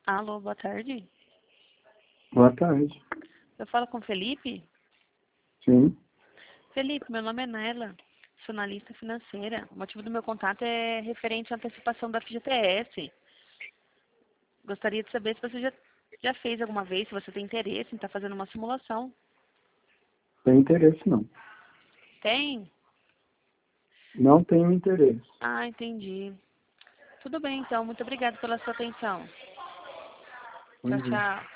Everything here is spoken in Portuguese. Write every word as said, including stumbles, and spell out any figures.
Alô, boa tarde. Boa tarde. Eu falo com o Felipe? Sim. Felipe, meu nome é Naila, sou analista financeira. O motivo do meu contato é referente à antecipação da F G T S. Gostaria de saber se você já, já fez alguma vez, se você tem interesse em estar fazendo uma simulação. Tem interesse não. Tem? Não tenho interesse. Ah, entendi. Tudo bem, então. Muito obrigada pela sua atenção. Bom Tchau, dia. tchau.